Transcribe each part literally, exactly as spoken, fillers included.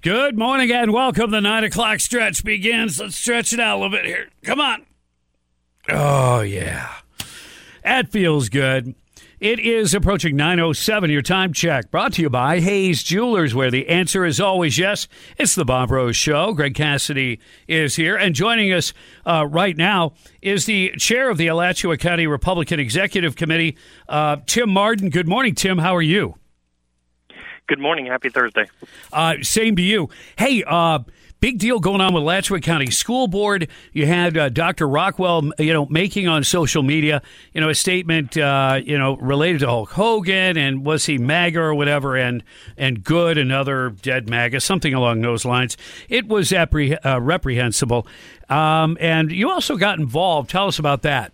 Good morning and welcome. The nine o'clock stretch begins. Let's stretch it out a little bit here. Come on. Oh, yeah. That feels good. It is approaching nine oh seven, your time check. Brought to you by Hayes Jewelers, where the answer is always yes. It's the Bob Rose Show. Greg Cassidy is here. And joining us uh, right now is the chair of the Alachua County Republican Executive Committee, uh, Tim Martin. Good morning, Tim. How are you? Good morning. Happy Thursday. Uh, same to you. Hey, uh, big deal going on with Alachua County School Board. You had uh, Doctor Rockwell, you know, making on social media, you know, a statement, uh, you know, related to Hulk Hogan and was he MAGA or whatever, and and good, another dead MAGA, something along those lines. It was appre- uh, reprehensible. Um, and you also got involved. Tell us about that.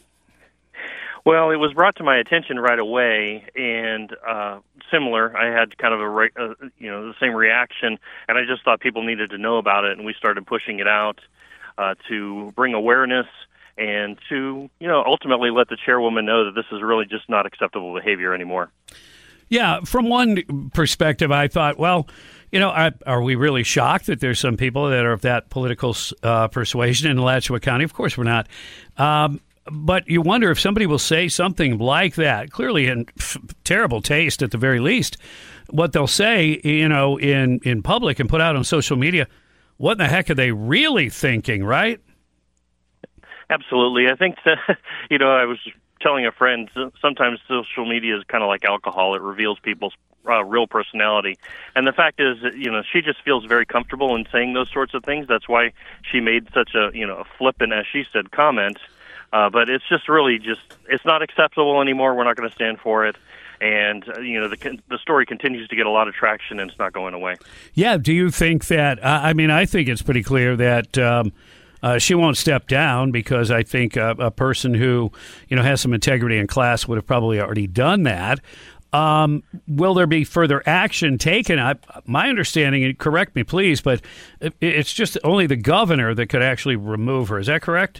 Well, it was brought to my attention right away, and uh, similar. I had kind of a re- uh, you know the same reaction, and I just thought people needed to know about it, and we started pushing it out uh, to bring awareness and to you know ultimately let the chairwoman know that this is really just not acceptable behavior anymore. Yeah, from one perspective, I thought, well, you know, are, are we really shocked that there's some people that are of that political uh, persuasion in Alachua County? Of course, we're not. Um, But you wonder if somebody will say something like that, clearly in f- terrible taste at the very least, what they'll say, you know, in, in public and put out on social media. What in the heck are they really thinking, right? Absolutely. I think, that, you know, I was telling a friend, sometimes social media is kind of like alcohol. It reveals people's uh, real personality. And the fact is, you know, she just feels very comfortable in saying those sorts of things. That's why she made such a, you know, a flippant, as she said, comment. Uh, but it's just really just, it's not acceptable anymore. We're not going to stand for it. And, uh, you know, the the story continues to get a lot of traction, and it's not going away. Yeah. Do you think that, uh, I mean, I think it's pretty clear that um, uh, she won't step down, because I think a, a person who, you know, has some integrity in class would have probably already done that. Um, will there be further action taken? I, my understanding, and correct me, please, but it, it's just only the governor that could actually remove her. Is that correct?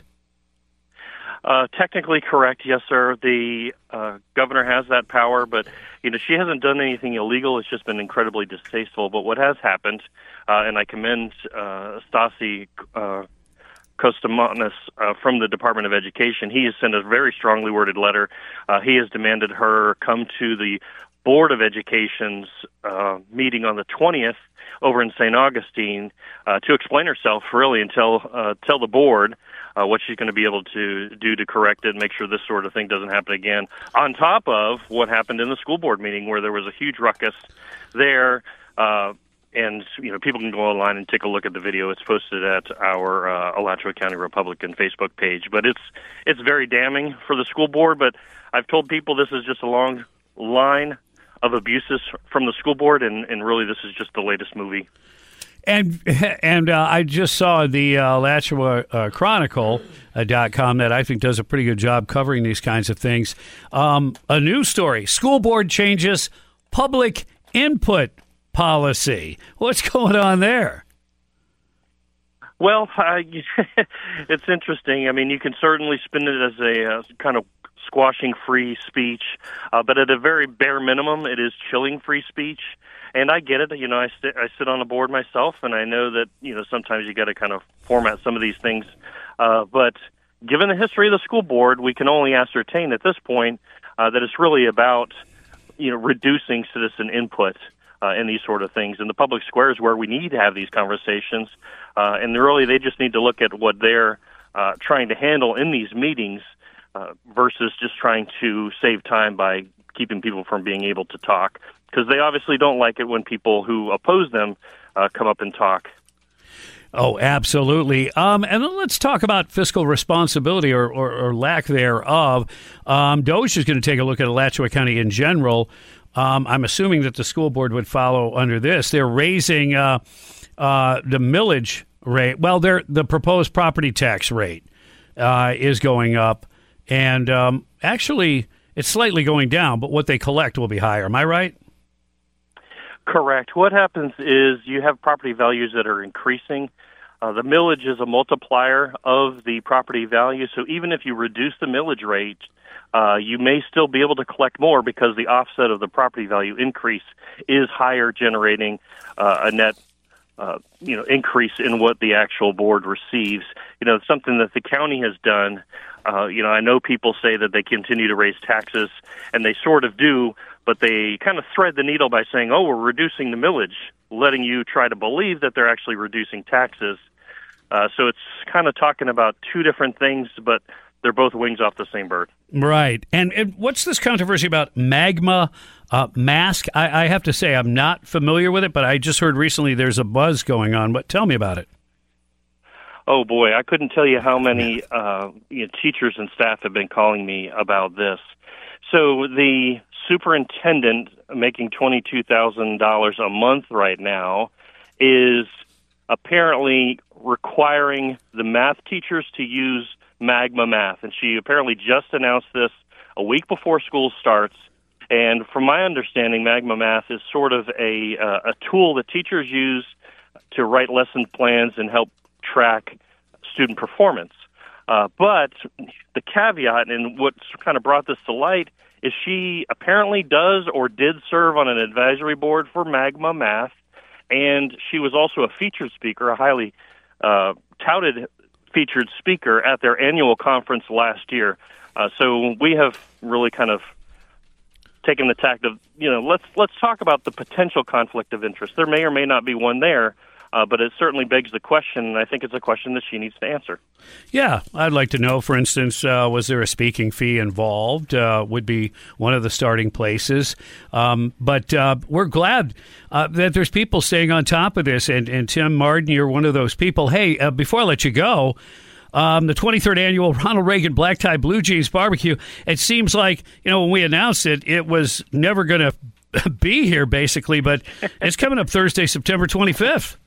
Uh, technically correct, yes, sir. The uh, governor has that power, but you know she hasn't done anything illegal. It's just been incredibly distasteful. But what has happened, uh, and I commend uh, Stasi uh, Kostomanis uh, from the Department of Education. He has sent a very strongly worded letter. Uh, he has demanded her come to the Board of Education's uh, meeting on the twentieth over in Saint Augustine uh, to explain herself, really, and tell uh, tell the board Uh, what she's going to be able to do to correct it and make sure this sort of thing doesn't happen again, on top of what happened in the school board meeting, where there was a huge ruckus there. Uh, and, you know, people can go online and take a look at the video. It's posted at our uh, Alachua County Republican Facebook page. But it's it's very damning for the school board. But I've told people this is just a long line of abuses from the school board, and, and really this is just the latest movie. And and uh, I just saw the uh, Alachua uh, Chronicle uh, dot com that I think does a pretty good job covering these kinds of things. Um, a news story: school board changes public input policy. What's going on there? Well, uh, it's interesting. I mean, you can certainly spin it as a uh, kind of squashing free speech, uh, but at a very bare minimum, it is chilling free speech. And I get it. You know, I, st- I sit on a board myself, and I know that, you know, sometimes you got to kind of format some of these things. Uh, but given the history of the school board, we can only ascertain at this point uh, that it's really about, you know, reducing citizen input uh, in these sort of things. And the public square is where we need to have these conversations. Uh, and really, they just need to look at what they're uh, trying to handle in these meetings uh, versus just trying to save time by keeping people from being able to talk. Because they obviously don't like it when people who oppose them uh, come up and talk. Oh, absolutely. Um, and then let's talk about fiscal responsibility or, or, or lack thereof. Um, DOJ is going to take a look at Alachua County in general. Um, I'm assuming that the school board would follow under this. They're raising uh, uh, the millage rate. Well, they're, the proposed property tax rate uh, is going up. And um, actually, it's slightly going down, but what they collect will be higher. Am I right? Correct. What happens is you have property values that are increasing. Uh, the millage is a multiplier of the property value, so even if you reduce the millage rate, uh, you may still be able to collect more because the offset of the property value increase is higher, generating uh, a net uh, you know, increase in what the actual board receives. You know, it's something that the county has done. Uh, you know, I know people say that they continue to raise taxes, and they sort of do, but they kind of thread the needle by saying, oh, we're reducing the millage, letting you try to believe that they're actually reducing taxes. Uh, so it's kind of talking about two different things, but they're both wings off the same bird. Right. And, and what's this controversy about magma uh, mask? I, I have to say I'm not familiar with it, but I just heard recently there's a buzz going on. But tell me about it. Oh, boy, I couldn't tell you how many uh, you know, teachers and staff have been calling me about this. So the superintendent, making twenty-two thousand dollars a month right now, is apparently requiring the math teachers to use Magma Math. And she apparently just announced this a week before school starts. And from my understanding, Magma Math is sort of a, uh, a tool that teachers use to write lesson plans and help track student performance. Uh, but the caveat, and what's kind of brought this to light, is she apparently does or did serve on an advisory board for Magma Math, and she was also a featured speaker, a highly uh, touted featured speaker at their annual conference last year. Uh, so we have really kind of taken the tact of, you know, let's let's talk about the potential conflict of interest. There may or may not be one there, uh, but it certainly begs the question, and I think it's a question that she needs to answer. Yeah, I'd like to know, for instance, uh, was there a speaking fee involved? Uh, would be one of the starting places. Um, but uh, we're glad uh, that there's people staying on top of this. And, and Tim Martin, you're one of those people. Hey, uh, before I let you go, um, the twenty-third annual Ronald Reagan Black Tie Blue Jeans Barbecue, it seems like, you know, when we announced it, it was never going to be here, basically. But it's coming up Thursday, September twenty-fifth.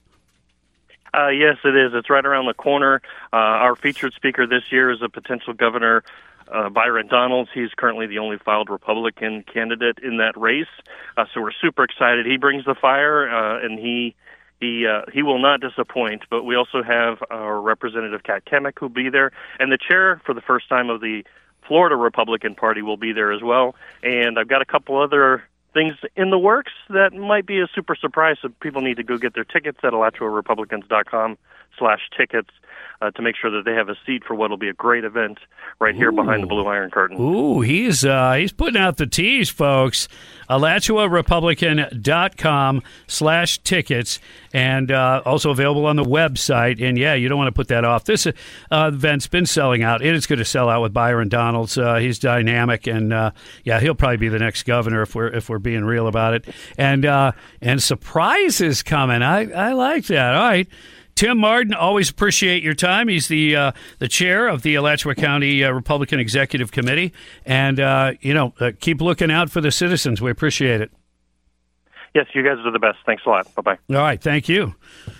Uh, yes, it is. It's right around the corner. Uh, our featured speaker this year is a potential governor, uh, Byron Donalds. He's currently the only filed Republican candidate in that race. Uh, so we're super excited. He brings the fire, uh, and he he uh, he will not disappoint. But we also have our Representative Kat Kemick who'll be there, and the chair for the first time of the Florida Republican Party will be there as well. And I've got a couple other things in the works that might be a super surprise, so people need to go get their tickets at alachua republicans dot com slash tickets uh, to make sure that they have a seat for what will be a great event right here Ooh. behind the Blue Iron Curtain. Ooh, he's uh, he's putting out the tease, folks. alachua republican dot com slash tickets, and uh, also available on the website. And yeah, you don't want to put that off. This uh, event's been selling out. It is going to sell out with Byron Donalds. Uh, he's dynamic, and uh, yeah, he'll probably be the next governor if we're if we're being real about it. And uh, and surprises coming. I I like that. All right. Tim Martin, always appreciate your time. He's the uh, the chair of the Alachua County uh, Republican Executive Committee. And, uh, you know, uh, keep looking out for the citizens. We appreciate it. Yes, you guys are the best. Thanks a lot. Bye-bye. All right, thank you.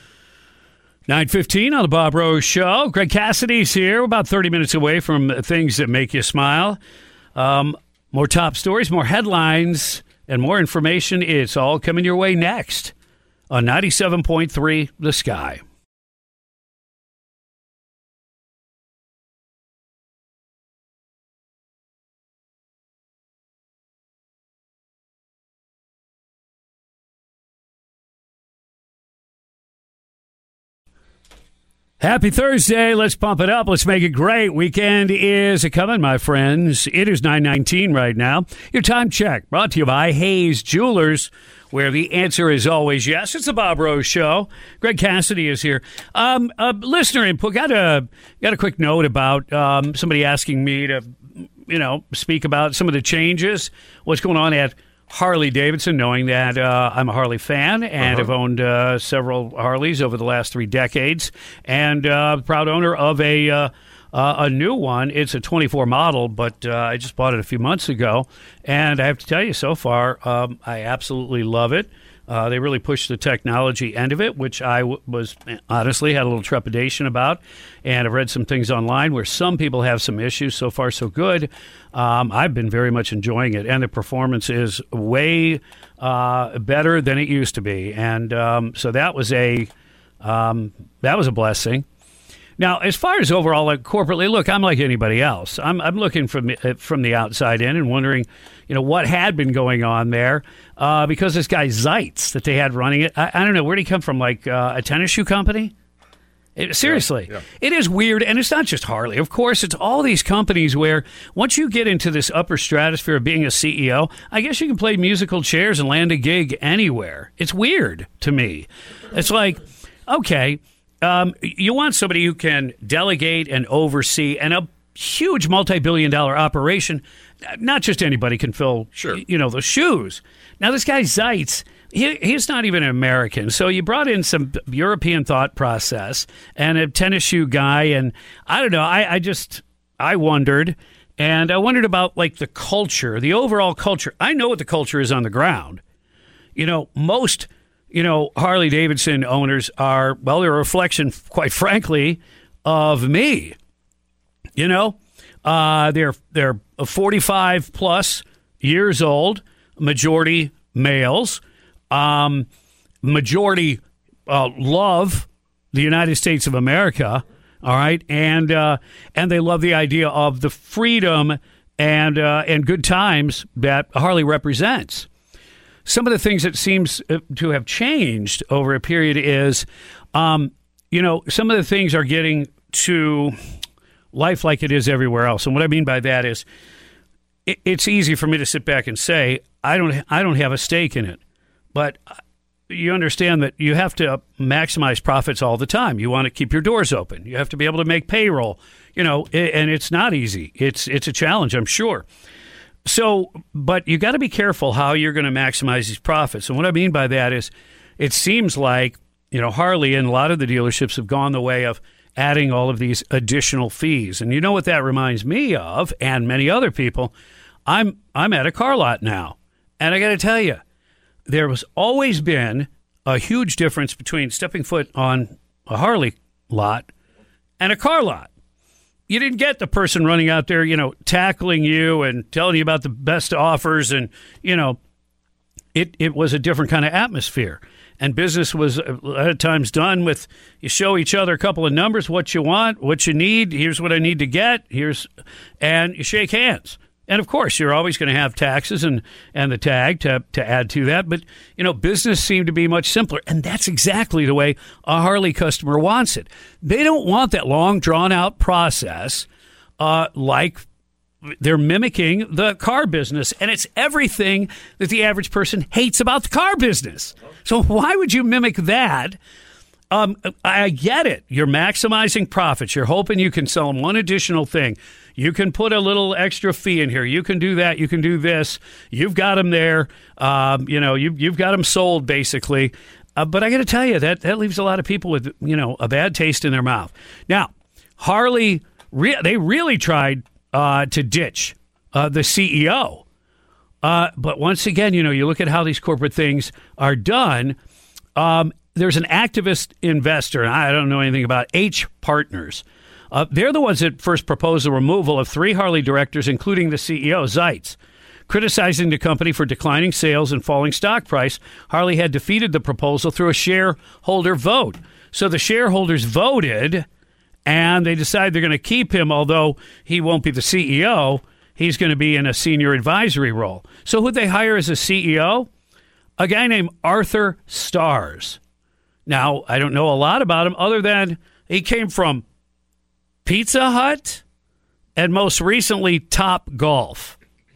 nine fifteen on the Bob Rose Show. Greg Cassidy's here, about thirty minutes away from things that make you smile. Um, more top stories, more headlines, and more information. It's all coming your way next on ninety-seven point three The Sky. Happy Thursday. Let's pump it up. Let's make it great. Weekend is coming, my friends. It is nine nineteen right now. Your time check brought to you by Hayes Jewelers, where the answer is always yes. It's the Bob Rose Show. Greg Cassidy is here. Um, a listener input. Got a, got a quick note about um, somebody asking me to, you know, speak about some of the changes, what's going on at Harley Davidson, knowing that uh, I'm a Harley fan and uh-huh. have owned uh, several Harleys over the last three decades, and uh, proud owner of a uh, uh, a new one. It's a twenty-four model, but uh, I just bought it a few months ago, and I have to tell you, so far, um, I absolutely love it. Uh, they really pushed the technology end of it, which I w- was honestly had a little trepidation about. And I've read some things online where some people have some issues. So far, so good. Um, I've been very much enjoying it. And the performance is way uh, better than it used to be. And um, so that was a um, that was a blessing. Now, as far as overall, like corporately, look, I'm like anybody else. I'm I'm looking from the, from the outside in and wondering, you know, what had been going on there uh, because this guy Zeitz that they had running it. I, I don't know, where'd he come from? Like uh, a tennis shoe company? It, seriously, yeah, yeah. It is weird, and it's not just Harley. Of course, it's all these companies where once you get into this upper stratosphere of being a C E O, I guess you can play musical chairs and land a gig anywhere. It's weird to me. It's like, okay, um, you want somebody who can delegate and oversee, and a huge multi-billion dollar operation, not just anybody can fill, sure. you know, the shoes. Now, this guy Zeitz, He, he's not even an American. So you brought in some European thought process and a tennis shoe guy. And I don't know. I, I just, I wondered. And I wondered about like the culture, the overall culture. I know what the culture is on the ground. You know, most, you know, Harley Davidson owners are, well, they're a reflection, quite frankly, of me. You know, uh, they're, they're forty-five plus years old, majority males. Um, majority uh, love the United States of America, all right, and uh, and they love the idea of the freedom and uh, and good times that Harley represents. Some of the things that seems to have changed over a period is, um, you know, some of the things are getting to life like it is everywhere else, and what I mean by that is, it, it's easy for me to sit back and say I don't I don't have a stake in it. But you understand that you have to maximize profits all the time. You want to keep your doors open. You have to be able to make payroll, you know, and it's not easy. It's it's a challenge, I'm sure. So, but you got to be careful how you're going to maximize these profits. And what I mean by that is it seems like, you know, Harley and a lot of the dealerships have gone the way of adding all of these additional fees. And you know what that reminds me of, and many other people? I'm I'm at a car lot now, and I got to tell you, there has always been a huge difference between stepping foot on a Harley lot and a car lot. You didn't get the person running out there, you know, tackling you and telling you about the best offers. And, you know, it, it was a different kind of atmosphere. And business was a lot of times done with you show each other a couple of numbers, what you want, what you need. Here's what I need to get. Here's and you shake hands. And, of course, you're always going to have taxes and, and the tag to, to add to that. But, you know, business seemed to be much simpler. And that's exactly the way a Harley customer wants it. They don't want that long, drawn-out process uh, like they're mimicking the car business. And it's everything that the average person hates about the car business. So why would you mimic that? Um, I get it. You're maximizing profits. You're hoping you can sell them one additional thing. You can put a little extra fee in here. You can do that. You can do this. You've got them there. Um, you know, you, you've got them sold, basically. Uh, but I got to tell you, that, that leaves a lot of people with, you know, a bad taste in their mouth. Now, Harley, re- they really tried uh, to ditch uh, the C E O. Uh, but once again, you know, you look at how these corporate things are done. Um, there's an activist investor, and I don't know anything about H Partners. Uh, they're the ones that first proposed the removal of three Harley directors, including the C E O, Zeitz. Criticizing the company for declining sales and falling stock price, Harley had defeated the proposal through a shareholder vote. So the shareholders voted, and they decided they're going to keep him, although he won't be the C E O. He's going to be in a senior advisory role. So who'd they hire as a C E O? A guy named Arthur Stars. Now, I don't know a lot about him other than he came from Pizza Hut and most recently Top Golf.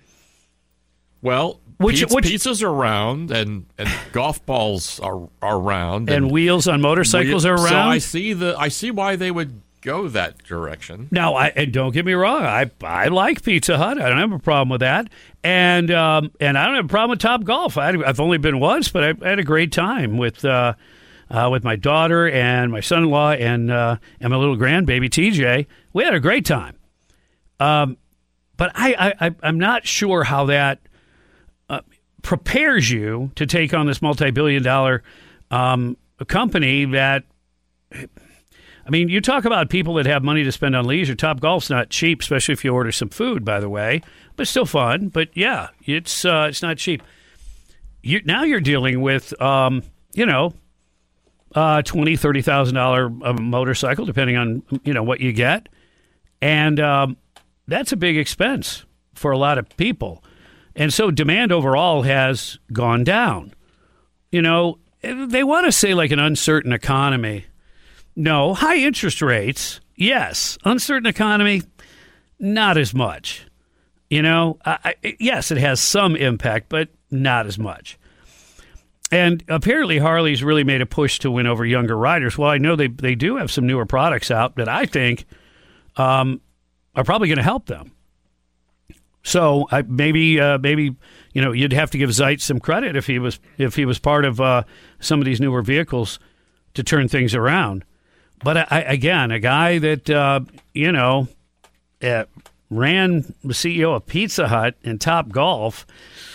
Well, which, pizza, which, pizzas are round and, and golf balls are are round. And, and wheels on motorcycles we, are round. So I see the I see why they would go that direction. Now, I, and don't get me wrong, I I like Pizza Hut. I don't have a problem with that. And um, and I don't have a problem with Top Golf. I, I've only been once, but I, I had a great time with uh, uh, with my daughter and my son-in-law and uh, and my little grandbaby T J. We had a great time. Um, but I, I I'm not sure how that uh, prepares you to take on this multi-billion dollar um, company that. I mean, you talk about people that have money to spend on leisure. Top Golf's not cheap, especially if you order some food, by the way, but still fun. But yeah, it's uh, it's not cheap. You, now you're dealing with, um, you know, uh, twenty thousand dollars, thirty thousand dollars a motorcycle, depending on, you know, what you get. And um, that's a big expense for a lot of people. And so demand overall has gone down. You know, they want to say like an uncertain economy. No, high interest rates, yes. Uncertain economy, not as much. You know, I, I, yes, it has some impact, but not as much. And apparently Harley's really made a push to win over younger riders. Well, I know they they do have some newer products out that I think um, are probably going to help them. So I, maybe uh, maybe you know you'd have to give Zeit some credit if he was if he was part of uh, some of these newer vehicles to turn things around. But I, again, a guy that uh, you know uh, ran the C E O of Pizza Hut and Top Golf.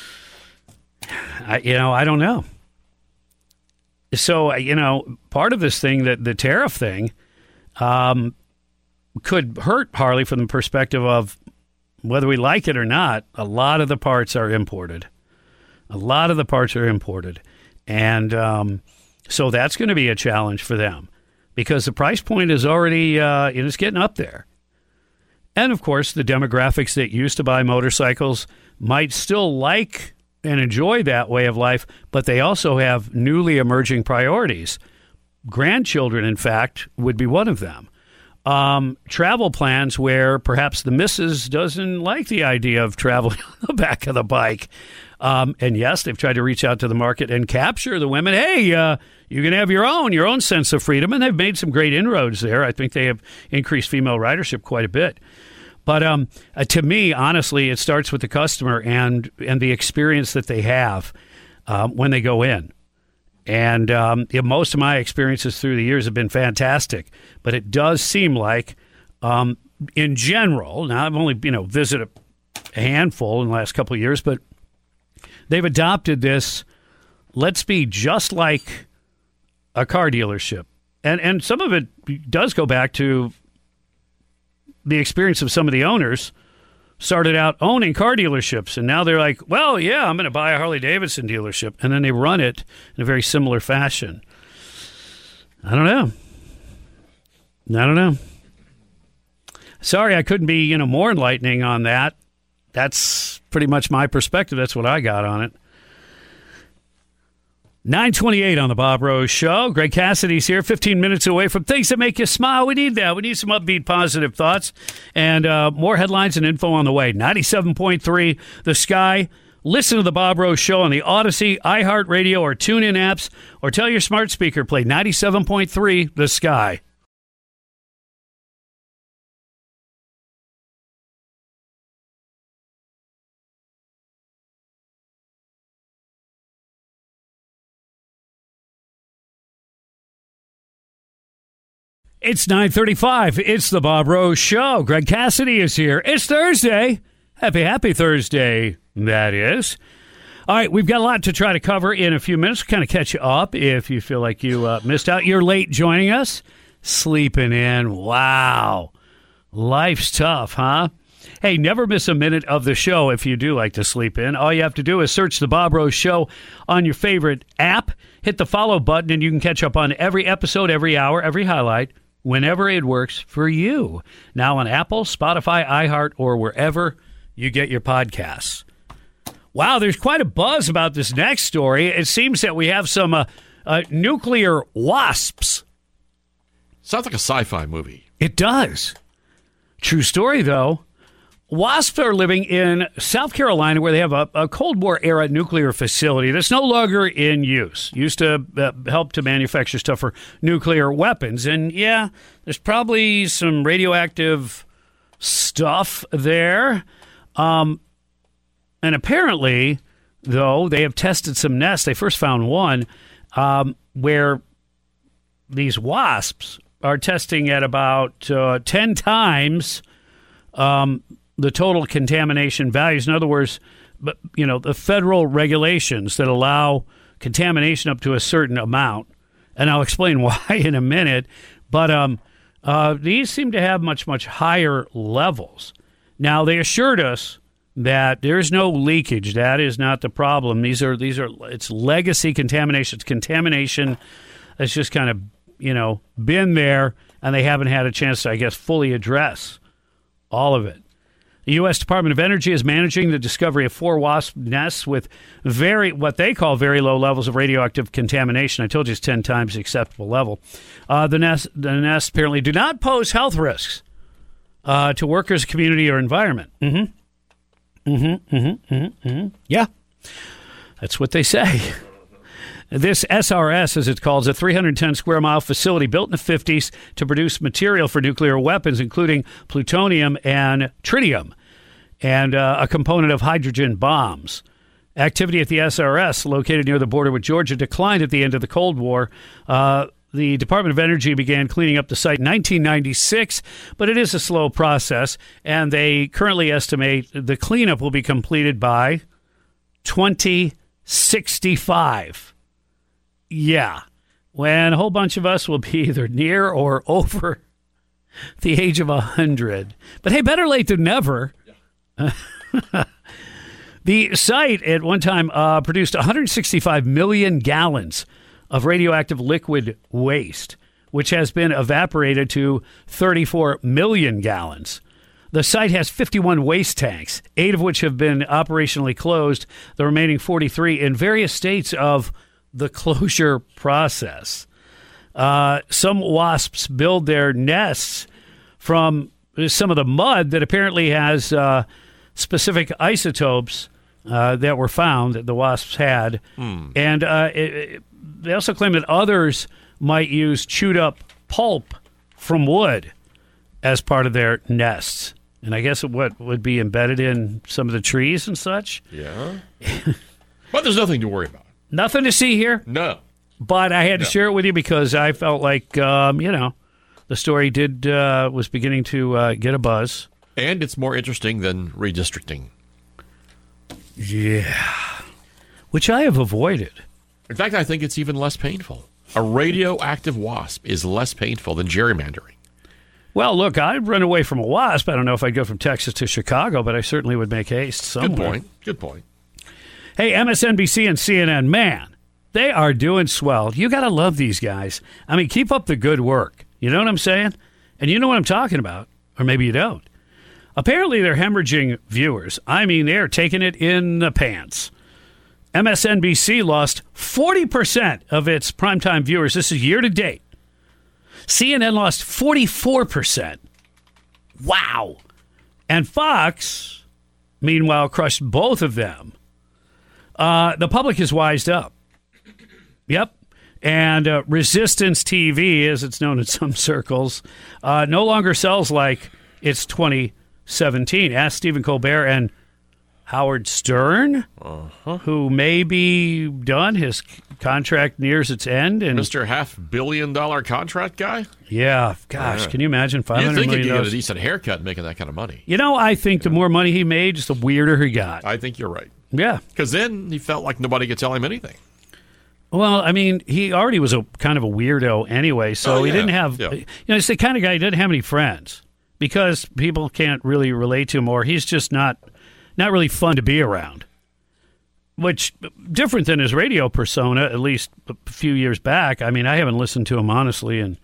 I, you know, I don't know. So, you know, part of this thing, that the tariff thing, um, could hurt Harley from the perspective of whether we like it or not. A lot of the parts are imported. A lot of the parts are imported. And um, so that's going to be a challenge for them because the price point is already, uh, it's getting up there. And, of course, the demographics that used to buy motorcycles might still like and enjoy that way of life, but they also have newly emerging priorities. Grandchildren, in fact, would be one of them. Um, travel plans where perhaps the missus doesn't like the idea of traveling on the back of the bike. Um, and yes, they've tried to reach out to the market and capture the women. Hey, uh, you can have your own, your own sense of freedom. And they've made some great inroads there. I think they have increased female ridership quite a bit. But um, uh, to me, honestly, it starts with the customer and and the experience that they have um, when they go in. And um, yeah, most of my experiences through the years have been fantastic. But it does seem like, um, in general, now I've only you know visited a handful in the last couple of years, but they've adopted this, let's be just like a car dealership. And and some of it does go back to the experience of some of the owners. Started out owning car dealerships, and now they're like, well, yeah, I'm going to buy a Harley-Davidson dealership. And then they run it in a very similar fashion. I don't know. I don't know. Sorry, I couldn't be, you know, more enlightening on that. That's pretty much my perspective. That's what I got on it. nine twenty-eight on the Bob Rose Show. Greg Cassidy's here, fifteen minutes away from things that make you smile. We need that. We need some upbeat, positive thoughts. And uh, more headlines and info on the way. ninety-seven point three The Sky. Listen to the Bob Rose Show on the Odyssey, iHeartRadio, or TuneIn apps. Or tell your smart speaker, play ninety-seven point three The Sky. It's nine thirty-five. It's the Bob Rose Show. Greg Cassidy is here. It's Thursday. Happy, happy Thursday, that is. All right, we've got a lot to try to cover in a few minutes. Kind of catch you up if you feel like you uh, missed out. You're late joining us. Sleeping in. Wow. Life's tough, huh? Hey, never miss a minute of the show if you do like to sleep in. All you have to do is search the Bob Rose Show on your favorite app. Hit the follow button, and you can catch up on every episode, every hour, every highlight, whenever it works for you. Now on Apple, Spotify, iHeart, or wherever you get your podcasts. Wow, there's quite a buzz about this next story. It seems that we have some uh, uh, nuclear wasps. Sounds like a sci-fi movie. It does. True story, though. Wasps are living in South Carolina where they have a, a Cold War-era nuclear facility that's no longer in use. Used to uh, help to manufacture stuff for nuclear weapons. And, yeah, there's probably some radioactive stuff there. Um, and apparently, though, they have tested some nests. They first found one um, where these wasps are testing at about uh, ten times um the total contamination values. In other words, but you know, the federal regulations that allow contamination up to a certain amount, and I'll explain why in a minute, but um, uh, these seem to have much, much higher levels. Now, they assured us that there's no leakage. That is not the problem. These are, these are it's legacy contamination. It's contamination that's just kind of, you know, been there, and they haven't had a chance to, I guess, fully address all of it. The U S Department of Energy is managing the discovery of four wasp nests with very, what they call very low levels of radioactive contamination. I told you it's ten times the acceptable level. Uh, the, nest, the nests apparently do not pose health risks uh, to workers, community, or environment. Mm-hmm. Mm-hmm. Mm-hmm. Mm-hmm. Mm-hmm. Yeah. That's what they say. This S R S, as it's called, is a three hundred ten square mile facility built in the fifties to produce material for nuclear weapons, including plutonium and tritium, and uh, a component of hydrogen bombs. Activity at the S R S, located near the border with Georgia, declined at the end of the Cold War. Uh, the Department of Energy began cleaning up the site in nineteen ninety-six, but it is a slow process, and they currently estimate the cleanup will be completed by twenty sixty-five. Yeah, when a whole bunch of us will be either near or over the age of one hundred. But hey, better late than never. Yeah. The site at one time uh, produced one hundred sixty-five million gallons of radioactive liquid waste, which has been evaporated to thirty-four million gallons. The site has fifty-one waste tanks, eight of which have been operationally closed, the remaining forty-three in various states of the closure process. Uh, some wasps build their nests from some of the mud that apparently has uh, specific isotopes uh, that were found that the wasps had. Mm. And uh, it, it, they also claim that others might use chewed up pulp from wood as part of their nests. And I guess it what would be embedded in some of the trees and such. Yeah. But there's nothing to worry about. Nothing to see here. No. But I had to no. share it with you because I felt like, um, you know, the story did uh, was beginning to uh, get a buzz. And it's more interesting than redistricting. Yeah. Which I have avoided. In fact, I think it's even less painful. A radioactive wasp is less painful than gerrymandering. Well, look, I'd run away from a wasp. I don't know if I'd go from Texas to Chicago, but I certainly would make haste somewhere. Good point. Good point. Hey, M S N B C and C N N, man, they are doing swell. You got to love these guys. I mean, keep up the good work. You know what I'm saying? And you know what I'm talking about. Or maybe you don't. Apparently, they're hemorrhaging viewers. I mean, they're taking it in the pants. M S N B C lost forty percent of its primetime viewers. This is year to date. C N N lost forty-four percent. Wow. And Fox, meanwhile, crushed both of them. Uh, the public has wised up. Yep. And uh, Resistance T V, as it's known in some circles, uh, no longer sells like it's twenty seventeen. Ask Stephen Colbert and Howard Stern, uh-huh. who may be done. His contract nears its end. And Mister Half-billion-dollar contract guy? Yeah. Gosh, uh, can you imagine five hundred million dollars? You think he could get a decent haircut making that kind of money. You know, I think yeah. the more money he made, just the weirder he got. I think you're right. Yeah. Because then he felt like nobody could tell him anything. Well, I mean, he already was a kind of a weirdo anyway, so oh, yeah. he didn't have, yeah. you know, it's the kind of guy, he didn't have any friends because people can't really relate to him, or he's just not, not really fun to be around, which different than his radio persona, at least a few years back. I mean, I haven't listened to him, honestly, in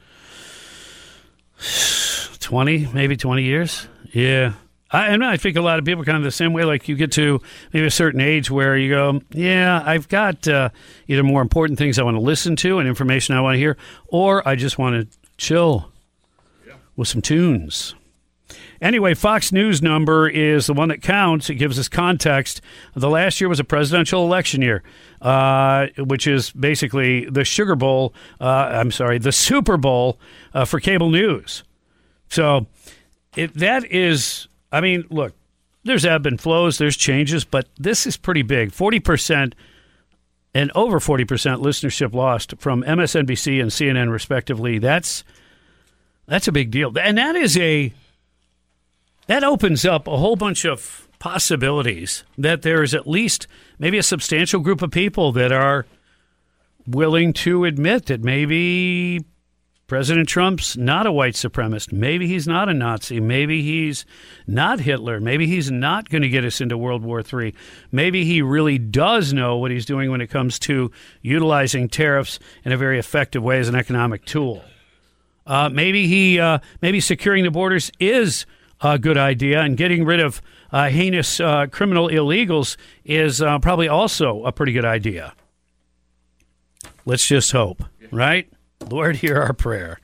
twenty, maybe twenty years. Yeah. I, and I think a lot of people are kind of the same way. Like you get to maybe a certain age where you go, yeah, I've got uh, either more important things I want to listen to and information I want to hear, or I just want to chill yeah. with some tunes. Anyway, Fox News number is the one that counts. It gives us context. The last year was a presidential election year, uh, which is basically the Sugar Bowl. Uh, I'm sorry, the Super Bowl uh, for cable news. So it, that is... I mean, look, there's ebb and flows, there's changes, but this is pretty big. forty percent and over forty percent listenership lost from M S N B C and C N N, respectively. That's that's a big deal. And that is a that opens up a whole bunch of possibilities that there is at least maybe a substantial group of people that are willing to admit that maybe President Trump's not a white supremacist. Maybe he's not a Nazi. Maybe he's not Hitler. Maybe he's not going to get us into World War Three. Maybe he really does know what he's doing when it comes to utilizing tariffs in a very effective way as an economic tool. Uh, maybe he, uh, maybe securing the borders is a good idea, and getting rid of uh, heinous uh, criminal illegals is uh, probably also a pretty good idea. Let's just hope, right? Lord, hear our prayer.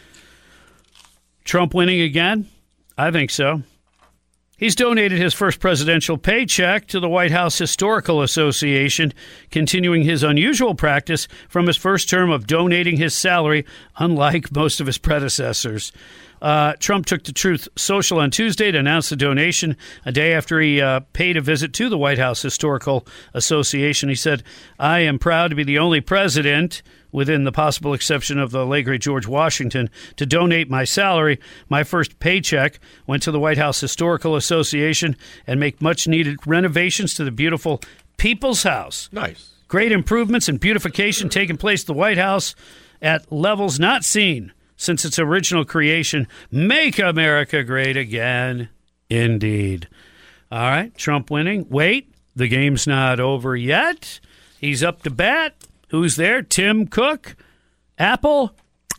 Trump winning again? I think so. He's donated his first presidential paycheck to the White House Historical Association, continuing his unusual practice from his first term of donating his salary, unlike most of his predecessors. Uh, Trump took to Truth Social on Tuesday to announce the donation a day after he uh, paid a visit to the White House Historical Association. He said, "I am proud to be the only president, within the possible exception of the late great George Washington, to donate my salary. My first paycheck went to the White House Historical Association and make much-needed renovations to the beautiful People's House. Nice. Great improvements and beautification taking place at the White House at levels not seen since its original creation. Make America great again." Indeed. All right, Trump winning. Wait, the game's not over yet. He's up to bat. Who's there? Tim Cook? Apple?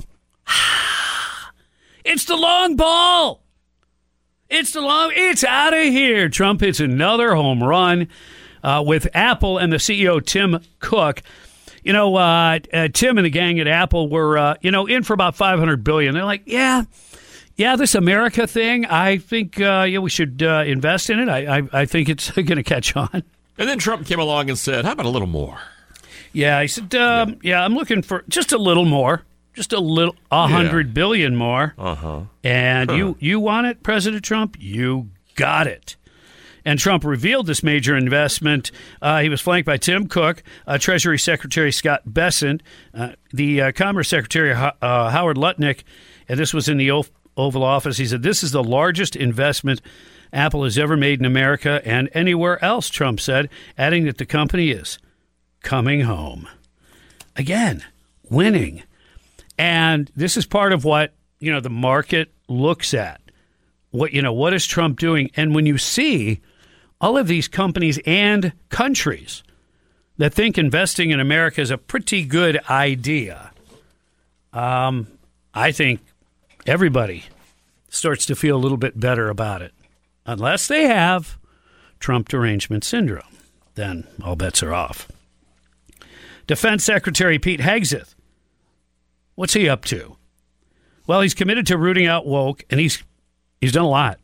It's the long ball. It's the long. It's out of here. Trump hits another home run uh, with Apple and the C E O, Tim Cook. You know, uh, uh, Tim and the gang at Apple were, uh, you know, in for about five hundred billion dollars. They're like, yeah, yeah, this America thing, I think uh, yeah, we should uh, invest in it. I, I, I think it's going to catch on. And then Trump came along and said, how about a little more? Yeah, he said, um, yeah. yeah, I'm looking for just a little more, just a little, a hundred yeah. billion more. Uh-huh. And huh. you, you want it, President Trump? You got it. And Trump revealed this major investment. Uh, he was flanked by Tim Cook, uh, Treasury Secretary Scott Bessent, uh, the uh, Commerce Secretary uh, Howard Lutnick, and this was in the o- Oval Office. He said, "This is the largest investment Apple has ever made in America and anywhere else," Trump said, adding that the company is coming home. Again, winning. And this is part of what, you know, the market looks at. What, you know, what is Trump doing? And when you see all of these companies and countries that think investing in America is a pretty good idea, um, I think everybody starts to feel a little bit better about it. Unless they have Trump derangement syndrome, then all bets are off. Defense Secretary Pete Hegseth, what's he up to? Well, he's committed to rooting out woke, and he's he's done a lot.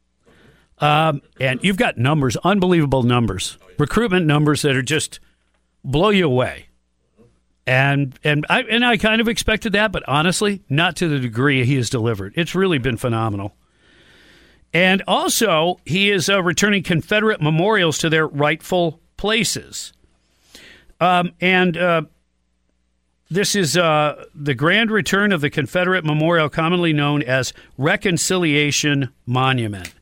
Um, and you've got numbers, unbelievable numbers, recruitment numbers that are just blow you away. And and I and I kind of expected that, but honestly, not to the degree he has delivered. It's really been phenomenal. And also, he is uh, returning Confederate memorials to their rightful places. Um, and uh, this is uh, the grand return of the Confederate Memorial, commonly known as Reconciliation Monument.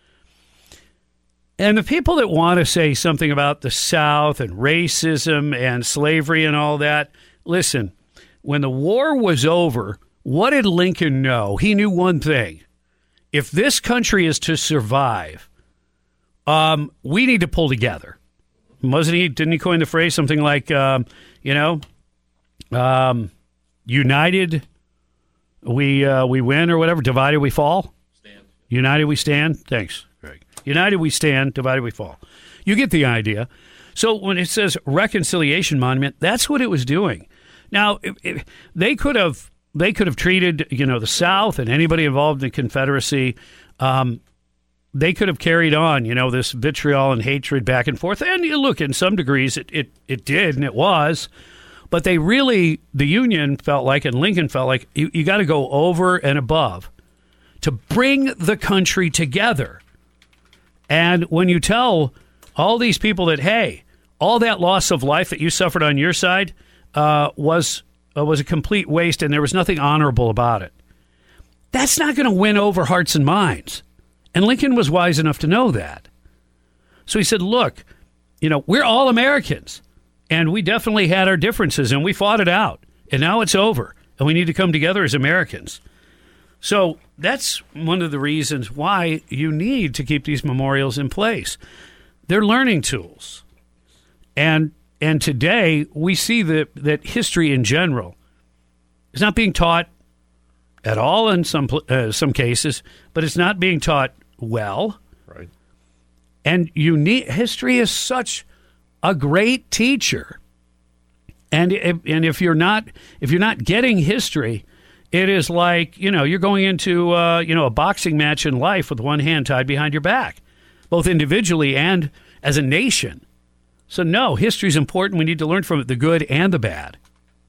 And the people that want to say something about the South and racism and slavery and all that, listen, when the war was over, what did Lincoln know? He knew one thing. If this country is to survive, um, we need to pull together. Wasn't he? Didn't he coin the phrase something like, um, you know, um, united we uh, we win or whatever, divided we fall? Stand. United we stand? Thanks, Greg. United we stand, divided we fall. You get the idea. So when it says Reconciliation Monument, that's what it was doing. Now, it, it, they could have they could have treated, you know, the South and anybody involved in the Confederacy, um, they could have carried on, you know, this vitriol and hatred back and forth. And you look, in some degrees, it, it, it did, and it was. But they really, the Union felt like, and Lincoln felt like, you, you got to go over and above to bring the country together. And when you tell all these people that, hey, all that loss of life that you suffered on your side uh, was uh, was a complete waste, and there was nothing honorable about it, that's not going to win over hearts and minds. And Lincoln was wise enough to know that. So he said, look, you know, we're all Americans, and we definitely had our differences, and we fought it out, and now it's over, and we need to come together as Americans. So that's one of the reasons why you need to keep these memorials in place. They're learning tools. And and today we see that, that history in general is not being taught at all in some uh, some cases, but it's not being taught well. Right. And you need history is such a great teacher. And if, and if you're not if you're not getting history, it is like, you know, you're going into uh, you know, a boxing match in life with one hand tied behind your back, both individually and as a nation. So no, history is important. We need to learn from it, the good and the bad,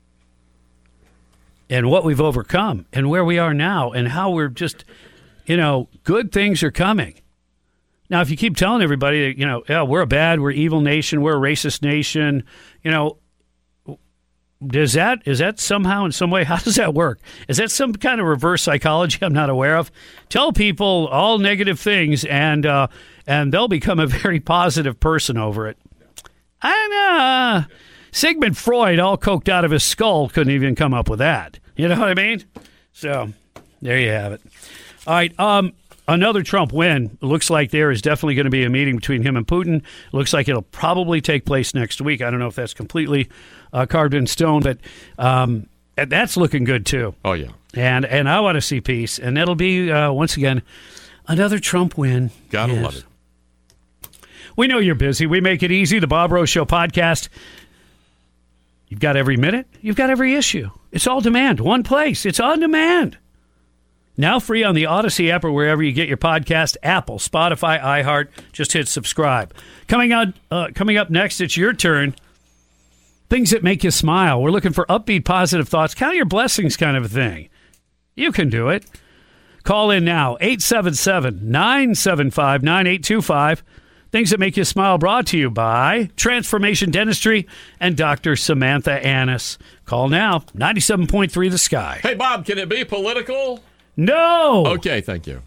and what we've overcome, and where we are now, and how we're just, you know, good things are coming. Now, if you keep telling everybody, you know, yeah, we're a bad, we're evil nation, we're a racist nation, you know, does that, is that somehow in some way, how does that work? Is that some kind of reverse psychology I'm not aware of? Tell people all negative things, and uh, and they'll become a very positive person over it. I know. Uh, Sigmund Freud, all coked out of his skull, couldn't even come up with that. You know what I mean? So, there you have it. All right, um, another Trump win. It looks like there is definitely going to be a meeting between him and Putin. It looks like it'll probably take place next week. I don't know if that's completely uh, carved in stone, but um, that's looking good, too. Oh, yeah. And and I want to see peace. And it'll be, uh, once again, another Trump win. Gotta yes. love it. We know you're busy. We make it easy. The Bob Rose Show podcast. You've got every minute. You've got every issue. It's all demand. One place. It's on demand. Now free on the Odyssey app or wherever you get your podcast. Apple, Spotify, iHeart. Just hit subscribe. Coming out, uh, coming up next, it's your turn. Things that make you smile. We're looking for upbeat, positive thoughts. Count your blessings kind of a thing. You can do it. Call in now. eight seven seven, nine seven five, nine eight two five. Things that make you smile, brought to you by Transformation Dentistry and Doctor Samantha Annis. Call now, ninety-seven point three The Sky. Hey, Bob, can it be political? No! Okay, thank you.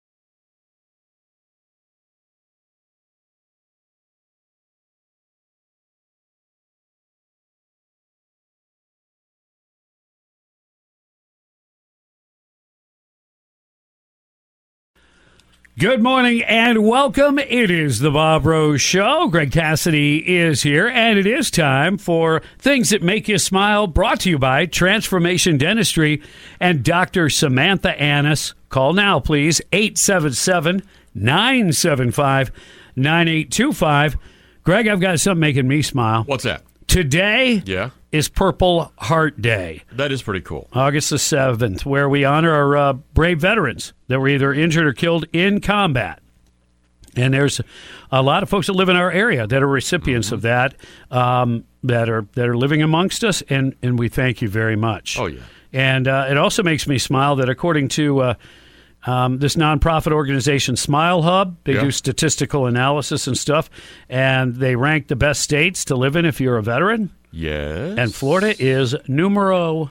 Good morning and welcome. It is the Bob Rose Show. Greg Cassidy is here, and it is time for Things That Make You Smile, brought to you by Transformation Dentistry and Doctor Samantha Annis. Call now, please, eight seven seven, nine seven five, nine eight two five. Greg, I've got something making me smile. What's that? Today Yeah. is Purple Heart Day. That is pretty cool. August the seventh, where we honor our uh, brave veterans that were either injured or killed in combat. And there's a lot of folks that live in our area that are recipients mm-hmm. of that, um, that are that are living amongst us, and, and we thank you very much. Oh, yeah. And uh, it also makes me smile that according to uh, um, this nonprofit organization, Smile Hub, they yeah. do statistical analysis and stuff, and they rank the best states to live in if you're a veteran. Yes. And Florida is numero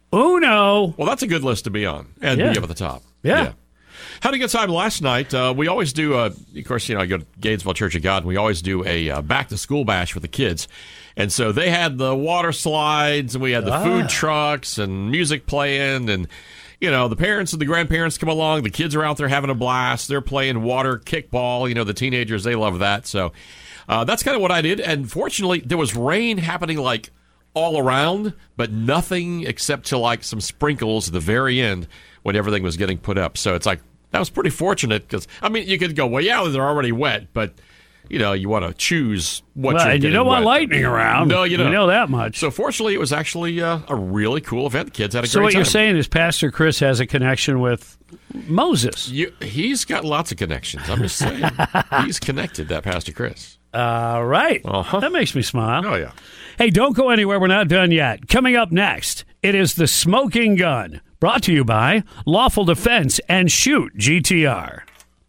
uno. Well, that's a good list to be on and Yeah. be up at the top. Yeah. Had a good time last night. Uh, we always do, uh, of course, you know, I go to Gainesville Church of God, and we always do a uh, back-to-school bash with the kids. And so they had the water slides, and we had the Ah. food trucks and music playing, and, you know, the parents and the grandparents come along. The kids are out there having a blast. They're playing water kickball. You know, the teenagers, they love that. So uh, that's kind of what I did. And fortunately, there was rain happening, like, all around, but nothing except to, like, some sprinkles at the very end when everything was getting put up. So it's like, that was pretty fortunate because, I mean, you could go, well, yeah, they're already wet, but, you know, you want to choose what Well, you're and you getting don't want wet. lightning around. No, you don't. You know that much. So fortunately, it was actually uh, a really cool event. The kids had a So great what time. you're saying is Pastor Chris has a connection with Moses. You, he's got lots of connections. I'm just saying. He's connected, that Pastor Chris. All right. Uh-huh. That makes me smile. Oh, yeah. Hey, don't go anywhere. We're not done yet. Coming up next, it is the Smoking Gun, brought to you by Lawful Defense and Shoot G T R.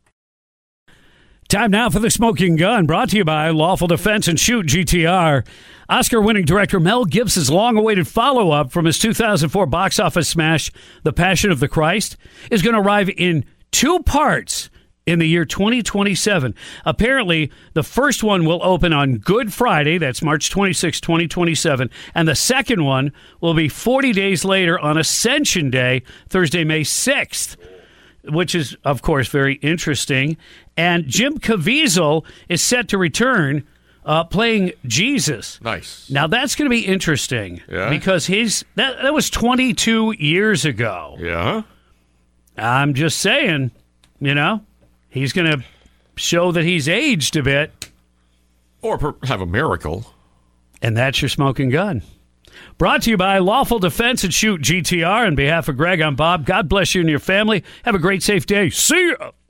Time now for the Smoking Gun, brought to you by Lawful Defense and Shoot G T R. Oscar-winning director Mel Gibson's long-awaited follow-up from his two thousand four box office smash, The Passion of the Christ, is going to arrive in two parts in the year twenty twenty-seven. Apparently, the first one will open on Good Friday, that's March twenty-sixth, twenty twenty-seven, and the second one will be forty days later on Ascension Day, Thursday, May sixth, which is, of course, very interesting. And Jim Caviezel is set to return uh, playing Jesus. Nice. Now, that's going to be interesting Yeah. because he's that, that was twenty-two years ago. Yeah. I'm just saying, you know, he's going to show that he's aged a bit. Or per- have a miracle. And that's your smoking gun. Brought to you by Lawful Defense and Shoot G T R. On behalf of Greg, I'm Bob. God bless you and your family. Have a great, safe day. See ya.